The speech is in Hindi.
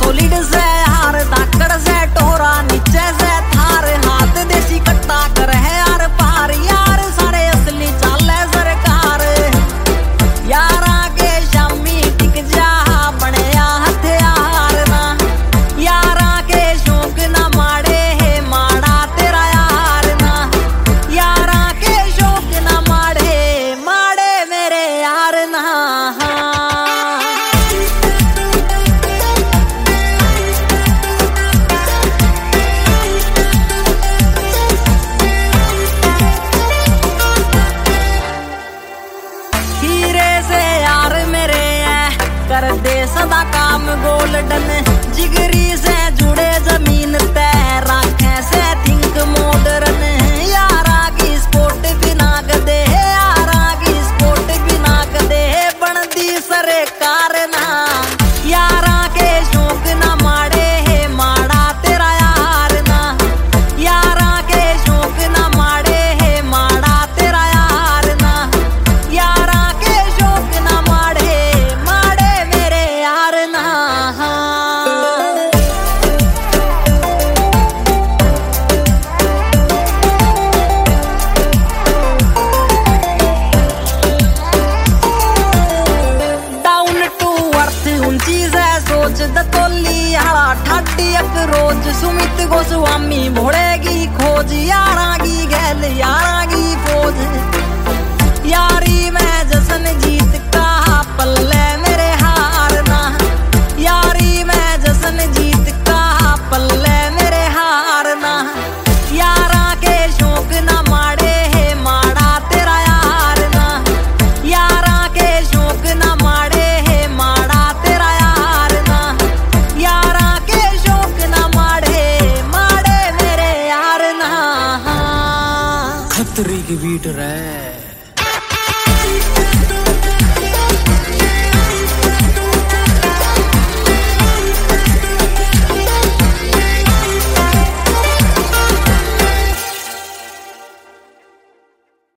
सॉलिड से हार धाकड़ से टोरा नीचे से थार हाथ देसी कट्टा कर है यार पार यार सारे असली चाले सरकार यार आगे शामी टिक जा बनया हथियार ना यार आगे शौक ना माड़े है माड़ा तेरा यार ना यार आगे शौक ना माड़े माड़े मेरे यार ना कर दे सदा काम गोल्डन जिगरी से जुड़े जमीन तय राखे से थिंक मॉडर्न यारा की स्पोर्ट बिना गदे यारा की स्पोर्ट बिना गदे बनती सरकार ना यारा के शौक ना माड़े है माड़ा तेरा यार ना यारा के शौक ना माड़े है माड़ा तेरा यार ना यारा के शौक ना माड़े दतोली यारा ठाटी एक रोज सुमित गोस्वामी भोड़ेगी खोज यारा की गैल यारा की फौज यारी में जसन जीत का पल्ले मेरे हार ना यारी में जसन जीत का पल्ले मेरे हार ना यारा के शौक ना माड़े है माड़ा तेरा यार ना यारा के शौक ना माड़े है माड़ा तेरा यार ना यारा के शौक ना माड़े माड़े मेरे यार ना खतरे की बीट रहे